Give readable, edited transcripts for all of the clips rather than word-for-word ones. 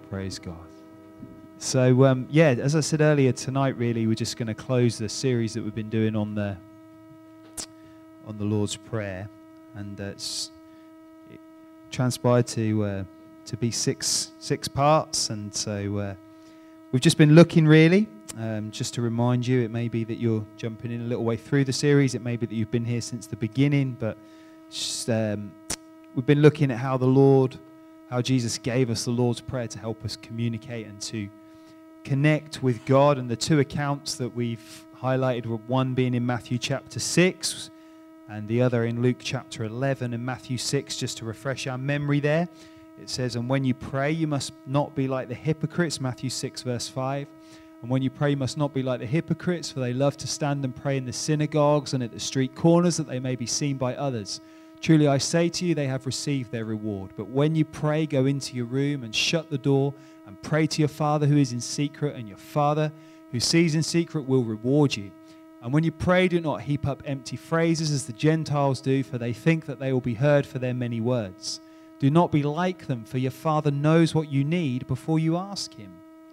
Praise God. So, as I said earlier, tonight really we're just going to close the series that we've been doing on the Lord's Prayer, and it transpired to be six parts, and so we've just been looking really. Just to remind you, it may be that you're jumping in a little way through the series. It may be that you've been here since the beginning, but just, we've been looking at how Jesus gave us the Lord's Prayer to help us communicate and to connect with God. And the two accounts that we've highlighted were one being in Matthew chapter 6 and the other in Luke chapter 11. In Matthew 6, just to refresh our memory there, it says, "And when you pray, you must not be like the hypocrites," Matthew 6 verse 5. "And when you pray, you must not be like the hypocrites, for they love to stand and pray in the synagogues and at the street corners, that they may be seen by others. Truly I say to you, they have received their reward. But when you pray, go into your room and shut the door and pray to your Father who is in secret, and your Father who sees in secret will reward you. And when you pray, do not heap up empty phrases as the Gentiles do, for they think that they will be heard for their many words. Do not be like them, for your Father knows what you need before you ask him."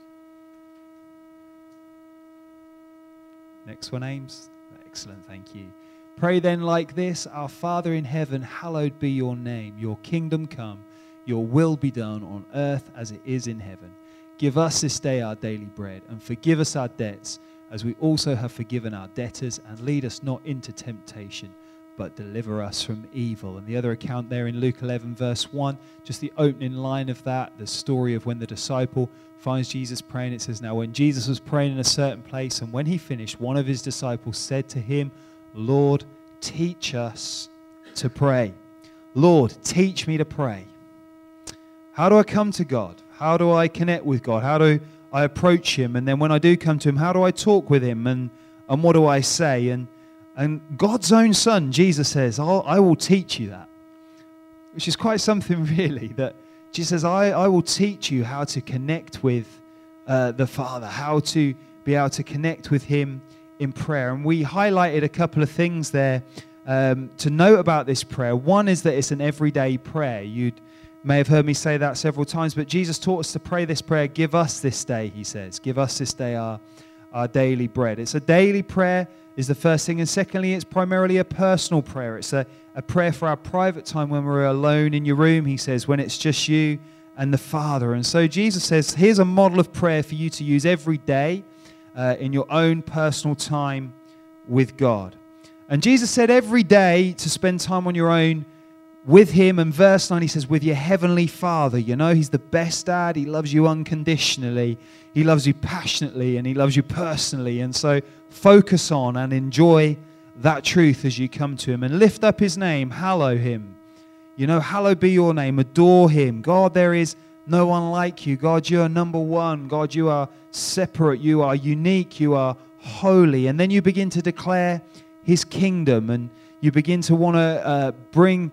Next one, Ames. Excellent, thank you. "Pray then like this: Our Father in heaven, hallowed be your name. Your kingdom come, your will be done on earth as it is in heaven. Give us this day our daily bread, and forgive us our debts, as we also have forgiven our debtors. And lead us not into temptation, but deliver us from evil." And the other account there in Luke 11 verse 1, just the opening line of that, the story of when the disciple finds Jesus praying. It says, "Now when Jesus was praying in a certain place, and when he finished, one of his disciples said to him, 'Lord, teach us to pray.'" Lord, teach me to pray. How do I come to God? How do I connect with God? How do I approach him? And then when I do come to him, how do I talk with him? And what do I say? And God's own son, Jesus says, I will teach you that. Which is quite something really, that Jesus says, I will teach you how to connect with the Father, how to be able to connect with him in prayer. And we highlighted a couple of things there to note about this prayer. One is that it's an everyday prayer. You may have heard me say that several times, but Jesus taught us to pray this prayer: "Give us this day," he says. "Give us this day our daily bread." It's a daily prayer is the first thing. And secondly, it's primarily a personal prayer. It's a prayer for our private time when we're alone in your room, he says, when it's just you and the Father. And so Jesus says, here's a model of prayer for you to use every day in your own personal time with God. And Jesus said every day to spend time on your own with him. And verse 9, he says, with your heavenly Father. You know, he's the best dad. He loves you unconditionally. He loves you passionately, and he loves you personally. And so focus on and enjoy that truth as you come to him, and lift up his name, hallow him. You know, hallowed be your name, adore him. God, there is no one like you. God, you are number one. God, you are separate. You are unique. You are holy. And then you begin to declare his kingdom, and you begin to want to bring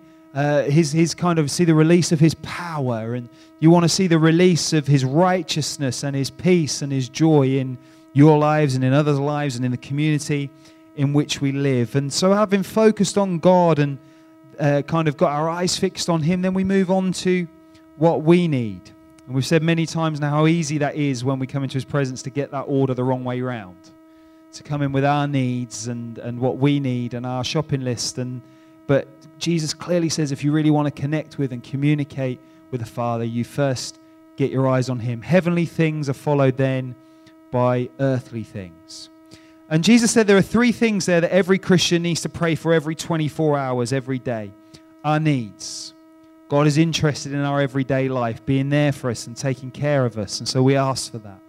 his kind of see the release of his power, and you want to see the release of his righteousness and his peace and his joy in your lives and in others' lives and in the community in which we live. And so having focused on God and kind of got our eyes fixed on him, then we move on to what we need. And we've said many times now how easy that is when we come into his presence to get that order the wrong way round, to come in with our needs and what we need and our shopping list. But Jesus clearly says if you really want to connect with and communicate with the Father, you first get your eyes on him. Heavenly things are followed then by earthly things. And Jesus said there are three things there that every Christian needs to pray for every 24 hours, every day. Our needs. God is interested in our everyday life, being there for us and taking care of us. And so we ask for that.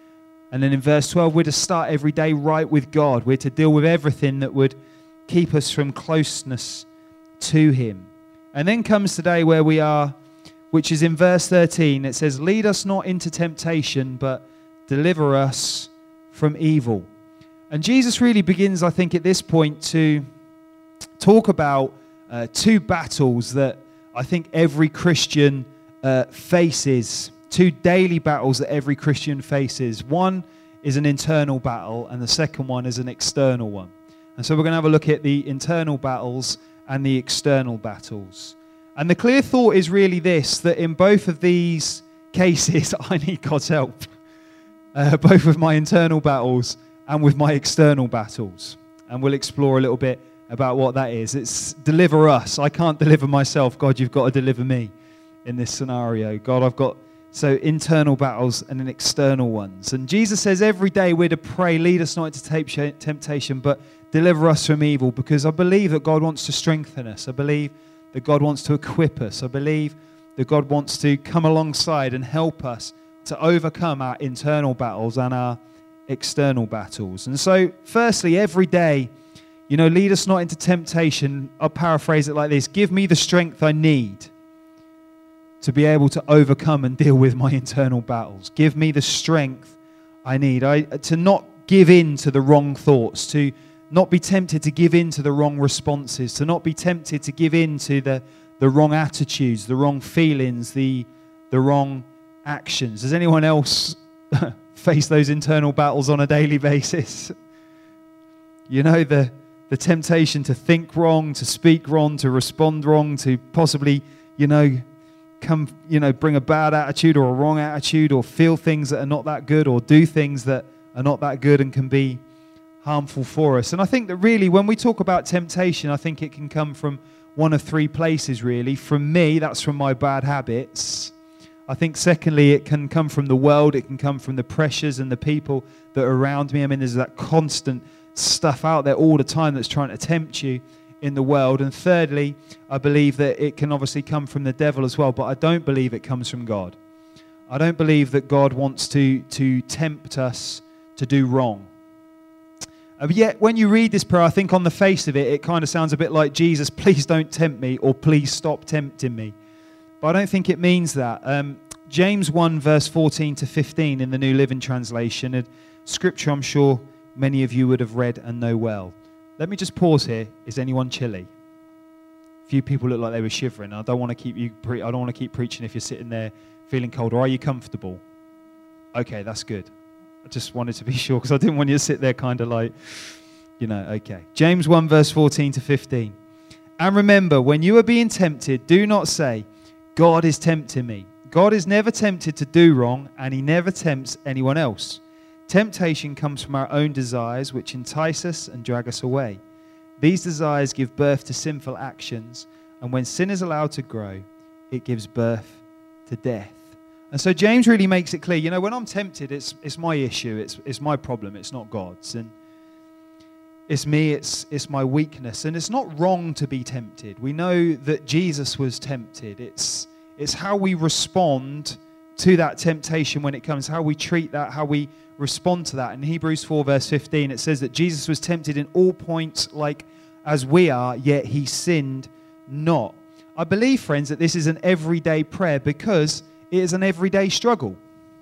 And then in verse 12, we're to start every day right with God. We're to deal with everything that would keep us from closeness to him. And then comes today where we are, which is in verse 13. It says, lead us not into temptation, but deliver us from evil. And Jesus really begins, I think, at this point to talk about two battles that I think every Christian faces, two daily battles that every Christian faces. One is an internal battle, and the second one is an external one. And so we're going to have a look at the internal battles and the external battles. And the clear thought is really this, that in both of these cases, I need God's help, both with my internal battles and with my external battles. And we'll explore a little bit about what that is. It's deliver us. I can't deliver myself. God, you've got to deliver me in this scenario. God, I've got internal battles and then external ones. And Jesus says every day we're to pray, lead us not into temptation, but deliver us from evil, because I believe that God wants to strengthen us. I believe that God wants to equip us. I believe that God wants to come alongside and help us to overcome our internal battles and our external battles. And so, firstly, every day, lead us not into temptation. I'll paraphrase it like this: give me the strength I need to be able to overcome and deal with my internal battles. Give me the strength I need to not give in to the wrong thoughts, to not be tempted to give in to the wrong responses, to not be tempted to give in to the wrong attitudes, the wrong feelings, the wrong actions. Does anyone else face those internal battles on a daily basis? The temptation to think wrong, to speak wrong, to respond wrong, to possibly, bring a bad attitude or a wrong attitude, or feel things that are not that good, or do things that are not that good and can be harmful for us. And I think that really when we talk about temptation, I think it can come from one of three places, really. From me, that's from my bad habits. I think secondly, it can come from the world. It can come from the pressures and the people that are around me. I mean, there's that constant stuff out there all the time that's trying to tempt you in the world. And thirdly, I believe that it can obviously come from the devil as well, but I don't believe it comes from God. I don't believe that God wants to tempt us to do wrong. But yet, when you read this prayer, I think on the face of it, it kind of sounds a bit like, Jesus, please don't tempt me, or please stop tempting me. But I don't think it means that. James 1, verse 14 to 15 in the New Living Translation, a scripture I'm sure many of you would have read and know well. Let me just pause here. Is anyone chilly? A few people look like they were shivering. I don't want to keep preaching if you're sitting there feeling cold. Or are you comfortable? Okay, that's good. I just wanted to be sure, because I didn't want you to sit there kind of like, okay. James 1, verse 14 to 15. And remember, when you are being tempted, do not say, God is tempting me. God is never tempted to do wrong, and he never tempts anyone else. Temptation comes from our own desires, which entice us and drag us away. These desires give birth to sinful actions, and when sin is allowed to grow, it gives birth to death. And so James really makes it clear, when I'm tempted, it's my issue, it's my problem, it's not God's. And it's me, it's my weakness. And it's not wrong to be tempted. We know that Jesus was tempted. It's how we respond to that temptation when it comes, how we treat that, how we respond to that. In Hebrews 4, verse 15, it says that Jesus was tempted in all points like as we are, yet he sinned not. I believe, friends, that this is an everyday prayer, because it is an everyday struggle.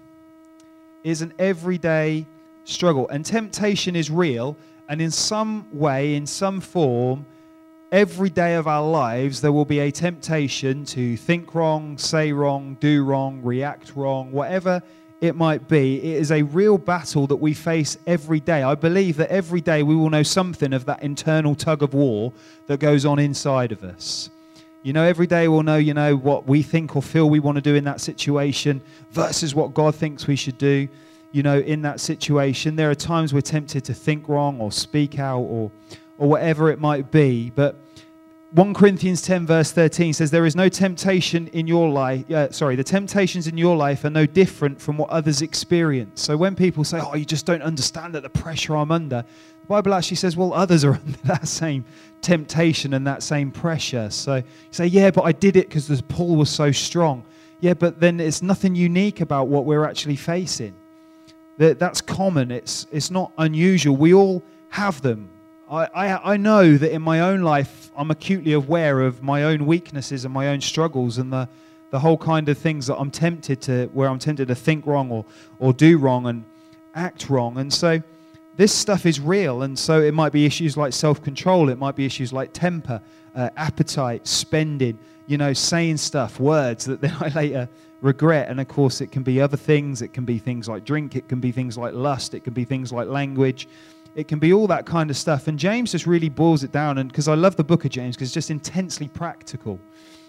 It is an everyday struggle. And temptation is real. And in some way, in some form, every day of our lives, there will be a temptation to think wrong, say wrong, do wrong, react wrong, whatever it might be. It is a real battle that we face every day. I believe that every day we will know something of that internal tug of war that goes on inside of us. Every day we'll know, what we think or feel we want to do in that situation versus what God thinks we should do, in that situation. There are times we're tempted to think wrong or speak out or whatever it might be. But 1 Corinthians 10, verse 13 says, there is no temptation in your life. The temptations in your life are no different from what others experience. So when people say, you just don't understand that the pressure I'm under, the Bible actually says, well, others are under that same temptation and that same pressure. So you say, yeah, but I did it because the pull was so strong. Yeah, but then it's nothing unique about what we're actually facing. That's common. It's not unusual. We all have them. I know that in my own life, I'm acutely aware of my own weaknesses and my own struggles and the whole kind of things that I'm tempted to think wrong or do wrong and act wrong. And so this stuff is real. And so it might be issues like self-control. It might be issues like temper, appetite, spending, saying stuff, words that then I later regret. And of course, it can be other things. It can be things like drink. It can be things like lust. It can be things like language. It can be all that kind of stuff. And James just really boils it down. And because I love the book of James, because it's just intensely practical.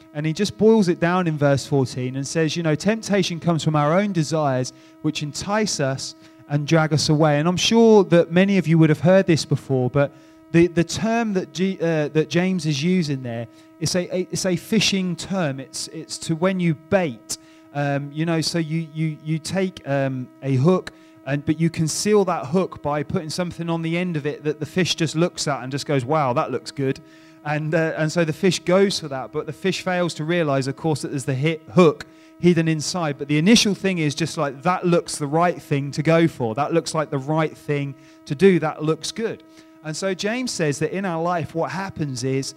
And he just boils it down in verse 14 and says, temptation comes from our own desires, which entice us and drag us away. And I'm sure that many of you would have heard this before, but the term that James is using there, it's a fishing term. It's to when you bait, so you take a hook, but you conceal that hook by putting something on the end of it that the fish just looks at and just goes, wow, that looks good. And so the fish goes for that, but the fish fails to realize, of course, that there's the hook hidden inside. But the initial thing is just like, that looks the right thing to go for. That looks like the right thing to do. That looks good. And so James says that in our life, what happens is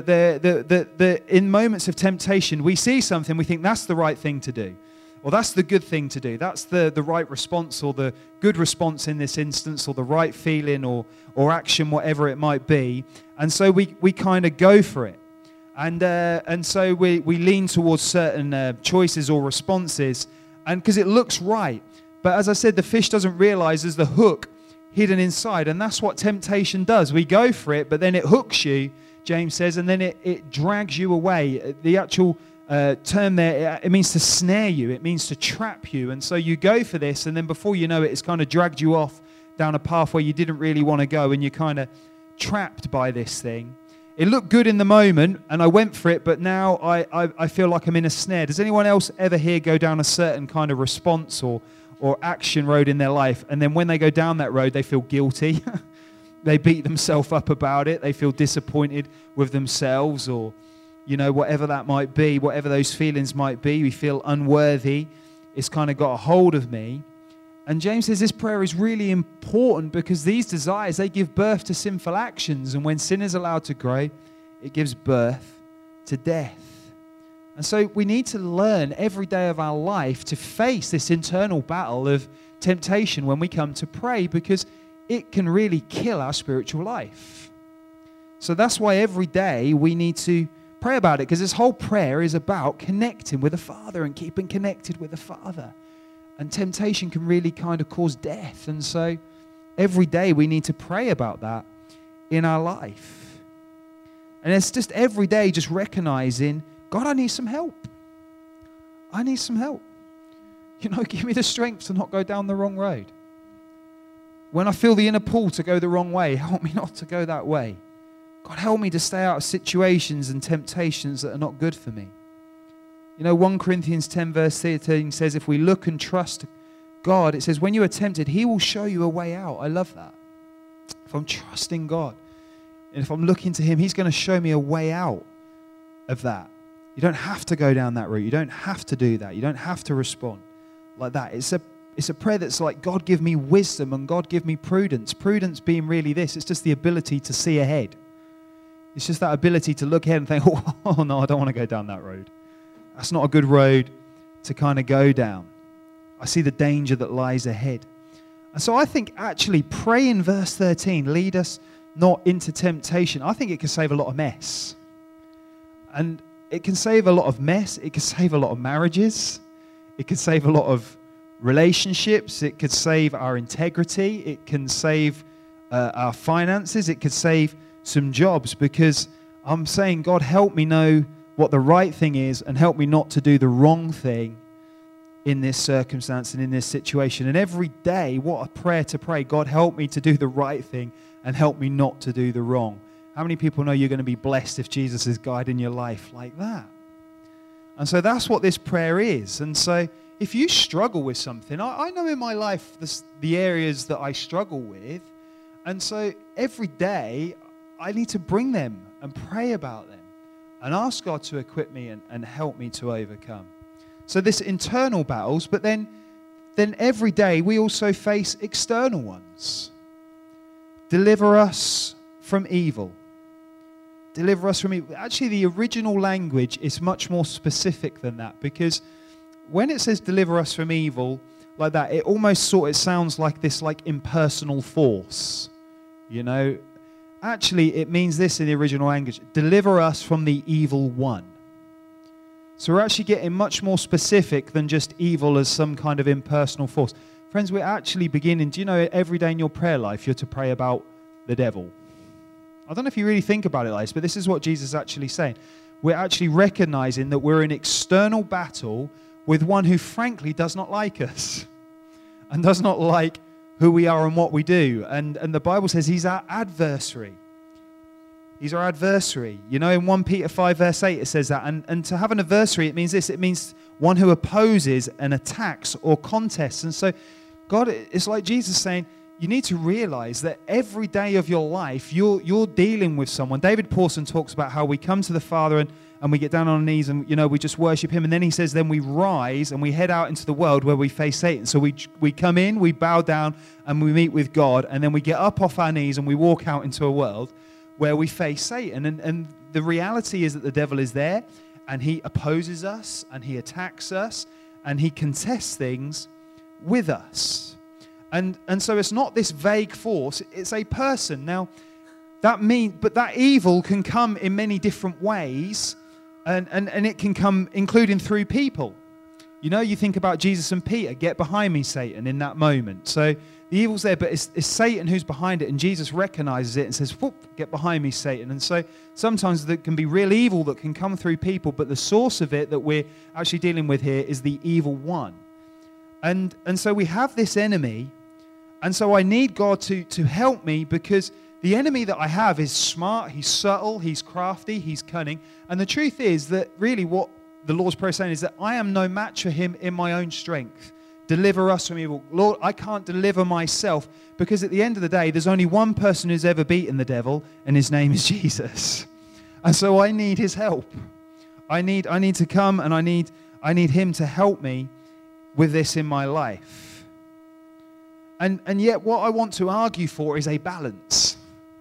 that in moments of temptation, we see something, we think that's the right thing to do. Or that's the good thing to do. That's the right response, or the good response in this instance, or the right feeling or action, whatever it might be. And so we kind of go for it. And so we lean towards certain choices or responses, and because it looks right. But as I said, the fish doesn't realize there's the hook hidden inside. And that's what temptation does. We go for it, but then it hooks you, James says, and then it drags you away. The actual term there, it means to snare you. It means to trap you. And so you go for this, and then before you know it, it's kind of dragged you off down a path where you didn't really want to go, and you're kind of trapped by this thing. It looked good in the moment, and I went for it, but now I feel like I'm in a snare. Does anyone else ever here go down a certain kind of response or action road in their life, and then when they go down that road, they feel guilty? They beat themselves up about it. They feel disappointed with themselves, or whatever that might be, whatever those feelings might be. We feel unworthy. It's kind of got a hold of me. And James says this prayer is really important because these desires, they give birth to sinful actions. And when sin is allowed to grow, it gives birth to death. And so we need to learn every day of our life to face this internal battle of temptation when we come to pray, because it can really kill our spiritual life. So that's why every day we need to pray about it, because this whole prayer is about connecting with the Father and keeping connected with the Father. And temptation can really kind of cause death. And so every day we need to pray about that in our life. And it's just every day just recognizing, God, I need some help. I need some help. Give me the strength to not go down the wrong road. When I feel the inner pull to go the wrong way, help me not to go that way. God, help me to stay out of situations and temptations that are not good for me. 1 Corinthians 10 verse 13 says, if we look and trust God, it says, when you are tempted, He will show you a way out. I love that. If I'm trusting God, and if I'm looking to Him, He's going to show me a way out of that. You don't have to go down that route. You don't have to do that. You don't have to respond like that. It's a prayer that's like, God, give me wisdom, and God, give me prudence. Prudence being really this. It's just the ability to see ahead. It's just that ability to look ahead and think, oh no, I don't want to go down that road. That's not a good road to kind of go down. I see the danger that lies ahead. And so I think actually pray in verse 13, lead us not into temptation. I think it can save a lot of mess. And it can save a lot of mess. It can save a lot of marriages. It can save a lot of relationships. It could save our integrity. It can save our finances. It could save some jobs, because I'm saying, God, help me know what the right thing is, and help me not to do the wrong thing in this circumstance and in this situation. And every day, what a prayer to pray. God, help me to do the right thing and help me not to do the wrong. How many people know you're going to be blessed if Jesus is guiding your life like that? And so that's what this prayer is. And so if you struggle with something, I know in my life the areas that I struggle with. And so every day I need to bring them and pray about them and ask God to equip me and help me to overcome. So this internal battles, but then every day we also face external ones. Deliver us from evil. Deliver us from evil. Actually, the original language is much more specific than that, because when it says deliver us from evil like that, it almost it sounds like this like impersonal force, Actually, it means this in the original language: deliver us from the evil one. So we're actually getting much more specific than just evil as some kind of impersonal force. Friends, we're actually beginning, do you know, every day in your prayer life, you're to pray about the devil. I don't know if you really think about it like this, but this is what Jesus is actually saying. we're actually recognizing that we're in external battle with one who frankly does not like us and does not like who we are and what we do. And the Bible says he's our adversary. He's our adversary. You know, in 1 Peter 5 verse 8 it says that. And to have an adversary, it means this. It means one who opposes and attacks or contests. And so God, it's like Jesus saying, you need to realize that every day of your life, you're dealing with someone. David Pawson talks about how we come to the Father and we get down on our knees and, you know, we just worship him. And then he says, then we rise and we head out into the world where we face Satan. So we come in, we bow down and we meet with God. And then we get up off our knees and we walk out into a world where we face Satan. And the reality is that the devil is there and he opposes us and he attacks us and he contests things with us. And so it's not this vague force, it's a person. Now, but that evil can come in many different ways, and it can come including through people. You know, you think about Jesus and Peter, get behind me, Satan, in that moment. So the evil's there, but it's Satan who's behind it, and Jesus recognizes it and says, whoop, get behind me, Satan. And so sometimes there can be real evil that can come through people, but the source of it that we're actually dealing with here is the evil one. And so we have this enemy. And so I need God to help me, because the enemy that I have is smart, he's subtle, he's crafty, he's cunning. And the truth is that really what the Lord's Prayer is saying is that I am no match for him in my own strength. Deliver us from evil. Lord, I can't deliver myself, because at the end of the day, there's only one person who's ever beaten the devil, and his name is Jesus. And so I need his help. I need to come, and I need him to help me with this in my life. And yet what I want to argue for is a balance.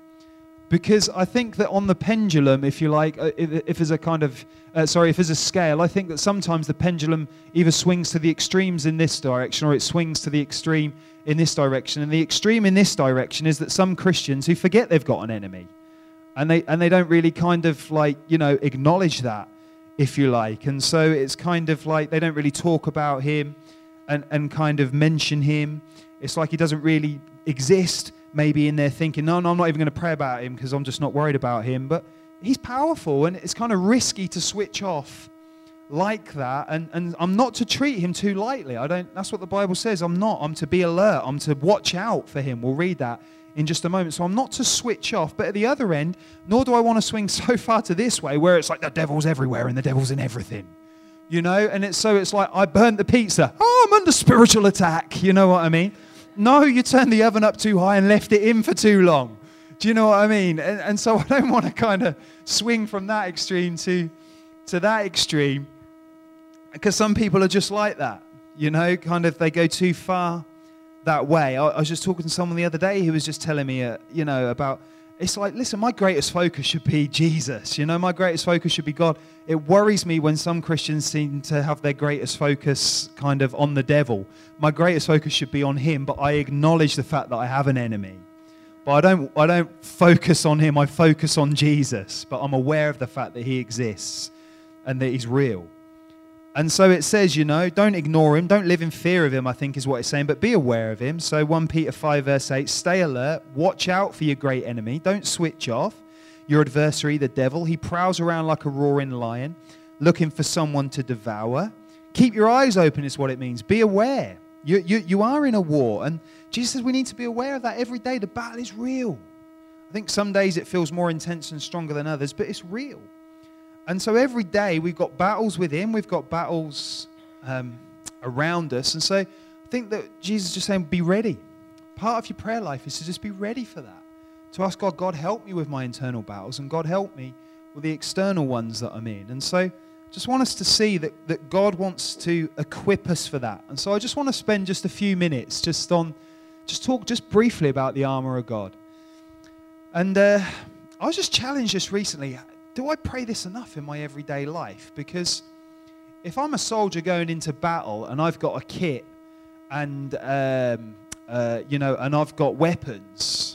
Because I think that on the pendulum, if you like, if there's a kind of, if there's a scale, I think that sometimes the pendulum either swings to the extremes in this direction or it swings to the extreme in this direction. And the extreme in this direction is that some Christians who forget they've got an enemy. And they don't really kind of like, you know, acknowledge that, if you like. And so it's kind of like they don't really talk about him and kind of mention him. It's like he doesn't really exist, maybe in their thinking, no, I'm not even going to pray about him because I'm just not worried about him. But he's powerful, and it's kind of risky to switch off like that. And I'm not to treat him too lightly. That's what the Bible says. I'm to be alert. I'm to watch out for him. We'll read that in just a moment. So I'm not to switch off. But at the other end, nor do I want to swing so far to this way where it's like the devil's everywhere and the devil's in everything. You know, and it's like I burnt the pizza. Oh, I'm under spiritual attack. You know what I mean? No, you turned the oven up too high and left it in for too long. Do you know what I mean? And so I don't want to kind of swing from that extreme to that extreme, because some people are just like that. You know, kind of they go too far that way. I was just talking to someone the other day who was just telling me, you know, about, it's like, listen, my greatest focus should be Jesus. You know, my greatest focus should be God. It worries me when some Christians seem to have their greatest focus kind of on the devil. My greatest focus should be on him, but I acknowledge the fact that I have an enemy. But I don't focus on him, I focus on Jesus. But I'm aware of the fact that he exists and that he's real. And so it says, you know, don't ignore him, don't live in fear of him, I think is what it's saying, but be aware of him. So 1 Peter 5 verse 8, stay alert, watch out for your great enemy, don't switch off. Your adversary, the devil, he prowls around like a roaring lion, looking for someone to devour. Keep your eyes open is what it means. Be aware. You are in a war. And Jesus says we need to be aware of that every day. The battle is real. I think some days it feels more intense and stronger than others, but it's real. And so every day we've got battles with him. We've got battles around us. And so I think that Jesus is just saying, be ready. Part of your prayer life is to just be ready for that. To ask God, God, help me with my internal battles, and God, help me with the external ones that I'm in. And so just want us to see that God wants to equip us for that. And so I just want to spend just a few minutes talk briefly about the armor of God. And I was just challenged just recently, do I pray this enough in my everyday life? Because if I'm a soldier going into battle and I've got a kit and, and I've got weapons,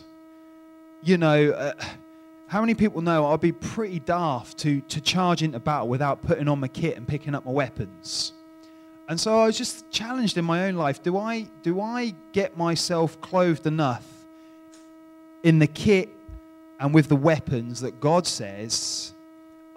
how many people know I'd be pretty daft to charge into battle without putting on my kit and picking up my weapons? And so I was just challenged in my own life. Do I get myself clothed enough in the kit and with the weapons that God says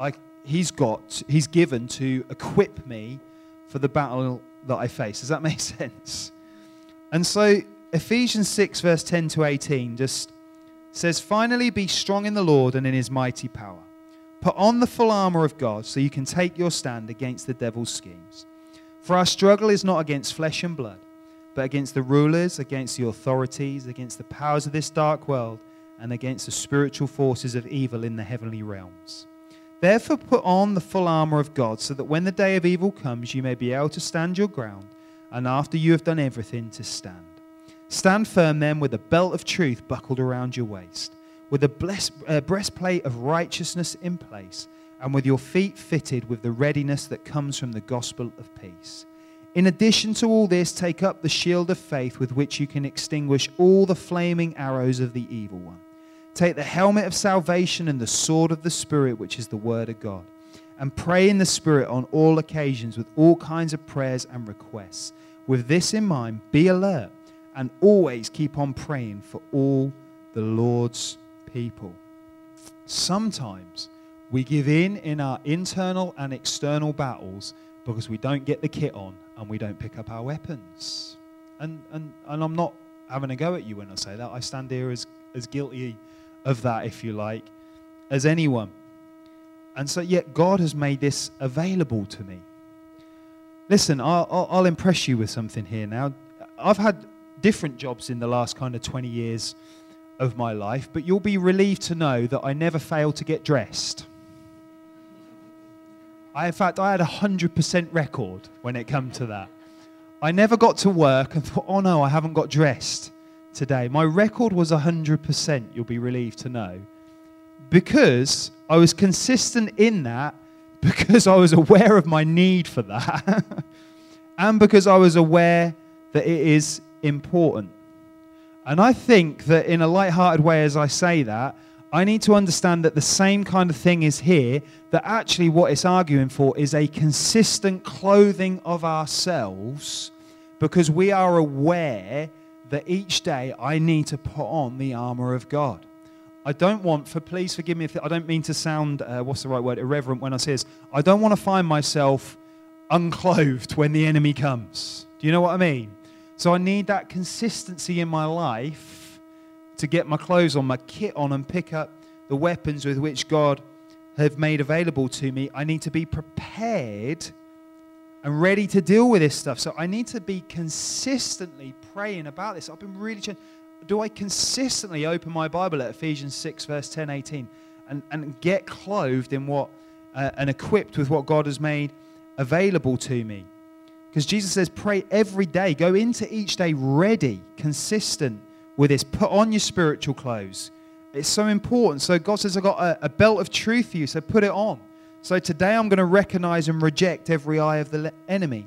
he's given to equip me for the battle that I face. Does that make sense? And so Ephesians 6 verse 10 to 18 just says, finally be strong in the Lord and in his mighty power. Put on the full armor of God so you can take your stand against the devil's schemes. For our struggle is not against flesh and blood, but against the rulers, against the authorities, against the powers of this dark world, and against the spiritual forces of evil in the heavenly realms. Therefore put on the full armor of God so that when the day of evil comes you may be able to stand your ground, and after you have done everything, to stand. Stand firm then with a belt of truth buckled around your waist, with a breastplate of righteousness in place, and with your feet fitted with the readiness that comes from the gospel of peace. In addition to all this, take up the shield of faith with which you can extinguish all the flaming arrows of the evil one. Take the helmet of salvation and the sword of the Spirit, which is the word of God, and pray in the Spirit on all occasions with all kinds of prayers and requests. With this in mind, be alert and always keep on praying for all the Lord's people. Sometimes we give in our internal and external battles because we don't get the kit on and we don't pick up our weapons. And I'm not having a go at you when I say that. I stand here as guilty of that, if you like, as anyone. And so yet God has made this available to me. Listen, I'll impress you with something here now. I've had different jobs in the last kind of 20 years of my life, but you'll be relieved to know that I never failed to get dressed. In fact, I had a 100% record when it came to that. I never got to work and thought, oh no, I haven't got dressed today. My record was 100%, you'll be relieved to know, because I was consistent in that, because I was aware of my need for that, and because I was aware that it is important. And I think that in a light-hearted way, as I say that, I need to understand that the same kind of thing is here, that actually what it's arguing for is a consistent clothing of ourselves, because we are aware that each day I need to put on the armor of God. I don't want, please forgive me if I don't mean to sound, irreverent when I say this. I don't want to find myself unclothed when the enemy comes. Do you know what I mean? So I need that consistency in my life to get my clothes on, my kit on, and pick up the weapons with which God have made available to me. I need to be prepared and ready to deal with this stuff. So I need to be consistently praying about this. I've been really trying. Do I consistently open my Bible at Ephesians 6, verse 10, 18, and get clothed in what and equipped with what God has made available to me? Because Jesus says, pray every day. Go into each day ready, consistent with this. Put on your spiritual clothes. It's so important. So God says, I've got a belt of truth for you, so put it on. So today I'm going to recognize and reject every lie of the enemy.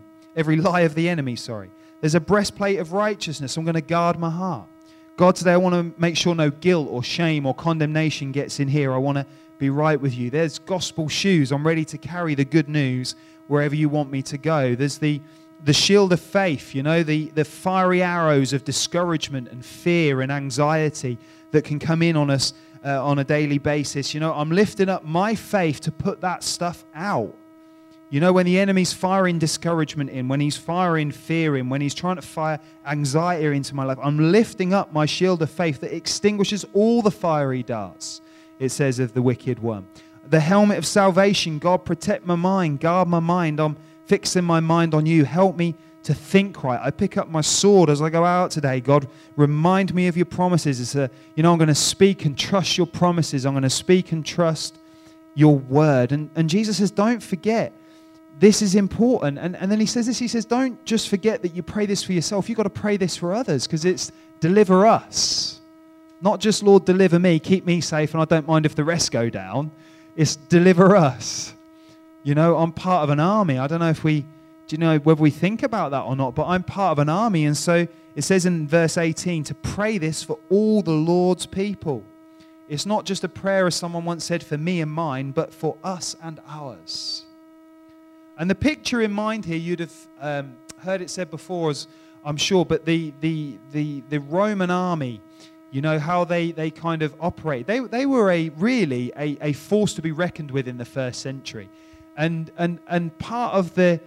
There's a breastplate of righteousness. I'm going to guard my heart. God, today I want to make sure no guilt or shame or condemnation gets in here. I want to be right with you. There's gospel shoes. I'm ready to carry the good news wherever you want me to go. There's the shield of faith, the fiery arrows of discouragement and fear and anxiety that can come in on us on a daily basis. I'm lifting up my faith to put that stuff out. When the enemy's firing discouragement in, when he's firing fear in, when he's trying to fire anxiety into my life, I'm lifting up my shield of faith that extinguishes all the fiery darts, it says, of the wicked one. The helmet of salvation, God, protect my mind, guard my mind. I'm fixing my mind on you. Help me to think right. I pick up my sword as I go out today. God, remind me of your promises. I'm going to speak and trust your promises. I'm going to speak and trust your word. And Jesus says, don't forget. This is important. And then he says this, he says, don't just forget that you pray this for yourself. You've got to pray this for others, because it's deliver us. Not just, Lord, deliver me, keep me safe, and I don't mind if the rest go down. It's deliver us. I'm part of an army. I don't know whether we think about that or not, but I'm part of an army. And so it says in verse 18 to pray this for all the Lord's people. It's not just a prayer, as someone once said, for me and mine, but for us and ours. And the picture in mind here, you'd have heard it said before, as I'm sure, but the Roman army You know, how they kind of operate. They were really a force to be reckoned with in the first century. And part of they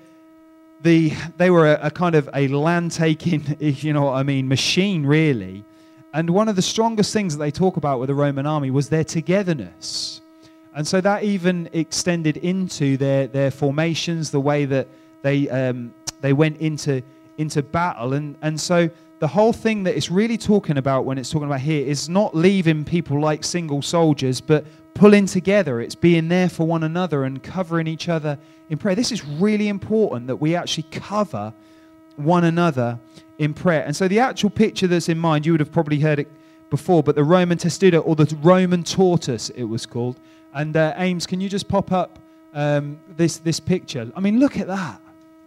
were a kind of a land-taking, if you know what I mean, machine, really. And one of the strongest things that they talk about with the Roman army was their togetherness. And so that even extended into their formations, the way that they went into battle. And so the whole thing that it's really talking about when it's talking about here is not leaving people like single soldiers, but pulling together. It's being there for one another and covering each other in prayer. This is really important, that we actually cover one another in prayer. And so the actual picture that's in mind, you would have probably heard it before, but the Roman testudo, or the Roman tortoise it was called. And Ames, can you just pop up this picture? I mean, look at that.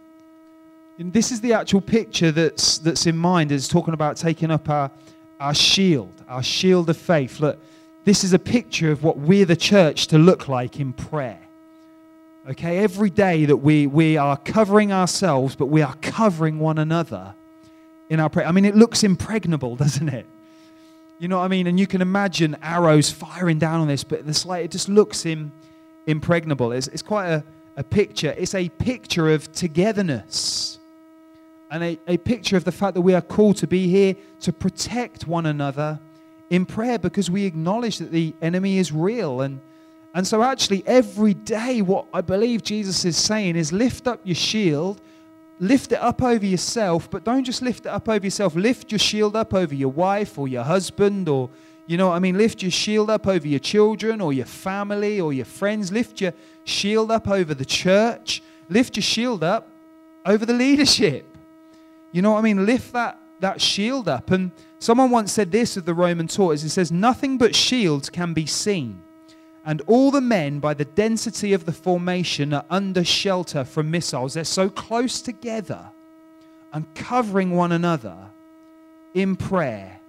And this is the actual picture that's in mind. It's talking about taking up our shield of faith. Look, this is a picture of what we're the church to look like in prayer. Okay, every day that we are covering ourselves, but we are covering one another in our prayer. I mean, it looks impregnable, doesn't it? You know what I mean? And you can imagine arrows firing down on this, but it just looks impregnable. It's quite a picture. It's a picture of togetherness. And a picture of the fact that we are called to be here to protect one another in prayer, because we acknowledge that the enemy is real. And so actually every day what I believe Jesus is saying is lift up your shield, lift it up over yourself, but don't just lift it up over yourself. Lift your shield up over your wife or your husband, or, you know what I mean, lift your shield up over your children or your family or your friends. Lift your shield up over the church. Lift your shield up over the leadership. You know what I mean? Lift that shield up. And someone once said this of the Roman tortoise. It says, nothing but shields can be seen, and all the men, by the density of the formation, are under shelter from missiles. They're so close together and covering one another in prayer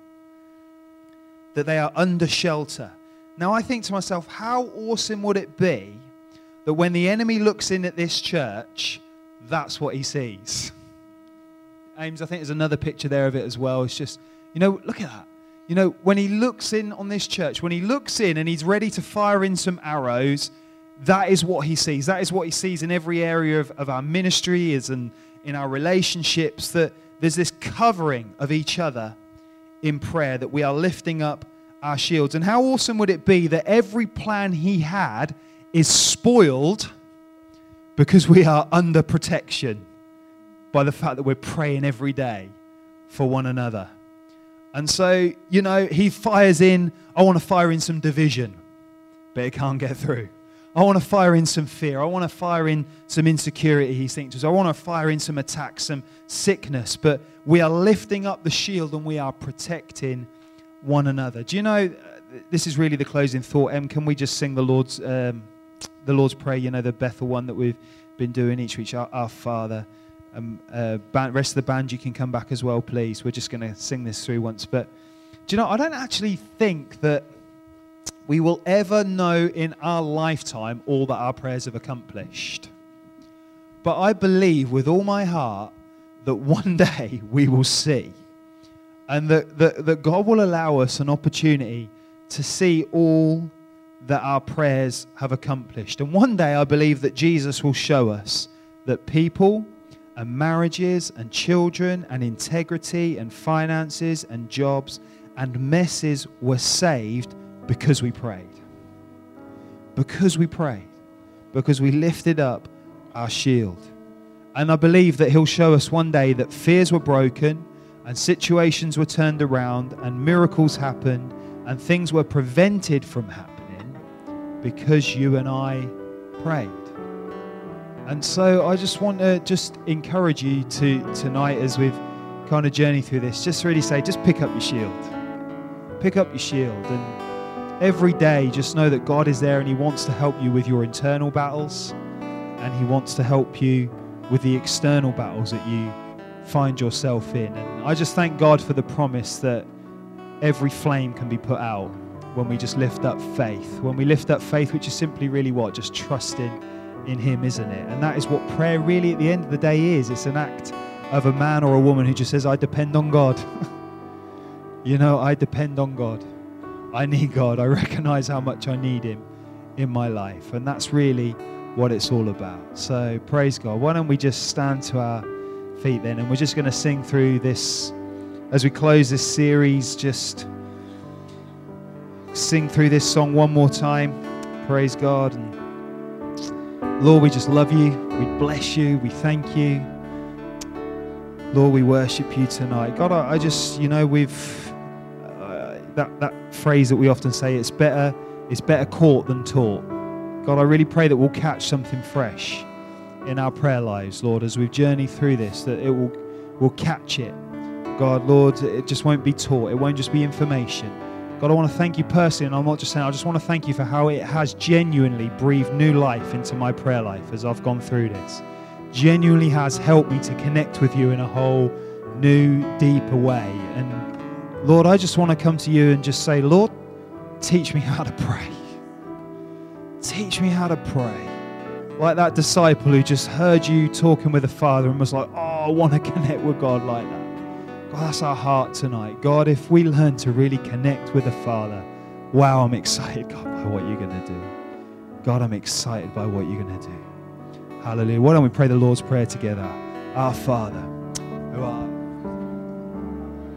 that they are under shelter. Now I think to myself, how awesome would it be that when the enemy looks in at this church, that's what he sees? Ames, I think there's another picture there of it as well. It's just, you know, look at that. You know, when he looks in on this church, when he looks in and he's ready to fire in some arrows, that is what he sees. That is what he sees in every area of our ministry, is in our relationships, that there's this covering of each other in prayer, that we are lifting up our shields. And how awesome would it be that every plan he had is spoiled because we are under protection by the fact that we're praying every day for one another. And so, you know, he fires in, I want to fire in some division, but it can't get through. I want to fire in some fear. I want to fire in some insecurity, he thinks. I want to fire in some attacks, some sickness. But we are lifting up the shield and we are protecting one another. Do you know, this is really the closing thought. Can we just sing the Lord's Prayer, you know, the Bethel one that we've been doing each week, our Father. Rest of the band, you can come back as well, please. We're just going to sing this through once. But do you know, I don't actually think that we will ever know in our lifetime all that our prayers have accomplished. But I believe with all my heart that one day we will see. And that God will allow us an opportunity to see all that our prayers have accomplished. And one day I believe that Jesus will show us that people and marriages and children and integrity and finances and jobs and messes were saved because we prayed. Because we prayed. Because we lifted up our shield. And I believe that he'll show us one day that fears were broken and situations were turned around and miracles happened and things were prevented from happening because you and I prayed. And so I just want to just encourage you to tonight, as we've kind of journeyed through this, just really say, just pick up your shield. Pick up your shield. And every day, just know that God is there and he wants to help you with your internal battles. And he wants to help you with the external battles that you find yourself in. And I just thank God for the promise that every flame can be put out when we just lift up faith. When we lift up faith, which is simply really what? Just trusting in him, isn't it? And that is what prayer really at the end of the day is. It's an act of a man or a woman who just says, I depend on God. You know, I depend on God. I need God. I recognize how much I need him in my life. And that's really what it's all about. So praise God. Why don't we just stand to our feet then, and we're just going to sing through this as we close this series. Just sing through this song one more time. Praise God. And Lord, we just love you. We bless you. We thank you. Lord, we worship you tonight. God, I just, you know, we've that phrase that we often say, it's better caught than taught. God, I really pray that we'll catch something fresh in our prayer lives, Lord, as we've journeyed through this, that we'll catch it. God, Lord, it just won't be taught. It won't just be information. God, I want to thank you personally, and I'm not just saying, I just want to thank you for how it has genuinely breathed new life into my prayer life as I've gone through this. Genuinely has helped me to connect with you in a whole new, deeper way. And Lord, I just want to come to you and just say, Lord, teach me how to pray. Teach me how to pray. Like that disciple who just heard you talking with the Father and was like, oh, I want to connect with God like that. God, that's our heart tonight. God, if we learn to really connect with the Father, wow, I'm excited, God, by what you're going to do. God, I'm excited by what you're going to do. Hallelujah. Why don't we pray the Lord's Prayer together? Our Father, who art